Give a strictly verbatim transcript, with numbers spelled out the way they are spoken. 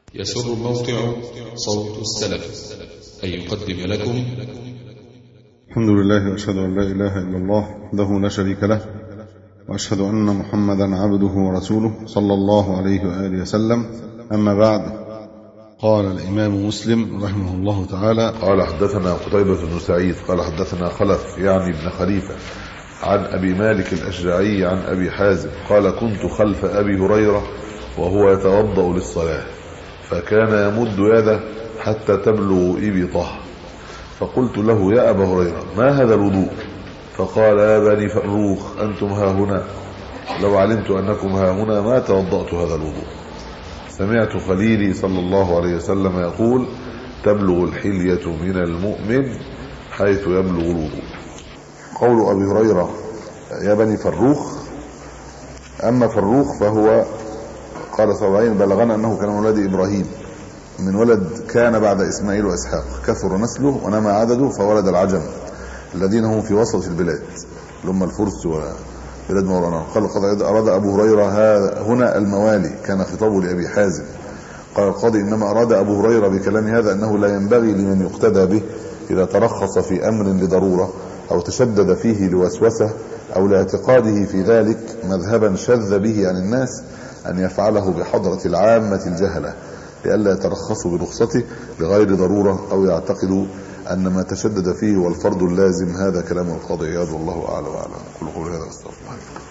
يسر موقع صوت السلف أن يقدم لكم الحمد لله، وأشهد أن لا إله إلا الله وحده لا شريك له، وأشهد أن محمدا عبده ورسوله صلى الله عليه وآله وسلم. أما بعد، قال الإمام مسلم رحمه الله تعالى: قال حدثنا قتيبة بن سعيد قال حدثنا خلف يعني ابن خليفة عن أبي مالك الأشجعي عن أبي حازم قال: كنت خلف أبي هريرة وهو يتوضأ للصلاة، فكان يمد يده حتى تبلغ إبطه، فقلت له: يا أبا هريرة، ما هذا الوضوء؟ فقال: يا بني فروخ، أنتم ها هنا، لو علمت أنكم ها هنا ما توضأت هذا الوضوء. سمعت خليلي صلى الله عليه وسلم يقول: تبلغ الحلية من المؤمن حيث يبلغ الوضوء. قول أبي هريرة يا بني فروخ، أما فروخ فهو قال صلى الله عليه وسلم: بلغنا أنه كان من ولد إبراهيم، من ولد كان بعد إسماعيل وإسحاق، كثر نسله ونمى عدده، فولد العجم الذين هم في وسط البلاد لهم الفرس وبلاد مورانا. قال: قد أراد أبو هريرة هنا الموالي، كان خطابه لأبي حازم. قال القاضي: إنما أراد أبو هريرة بكلام هذا أنه لا ينبغي لمن يقتدى به إذا ترخص في أمر لضرورة أو تشدد فيه لوسوسة أو لاعتقاده في ذلك مذهبا شذ به عن الناس أن يفعله بحضرة العامة الجهلة، لئلا يترخصوا برخصته لغير ضرورة أو يعتقدوا أن ما تشدد فيه هو الفرض اللازم. هذا كلام القاضي عياض، والله أعلم وأعلم. كل قول هذا أستغفر الله.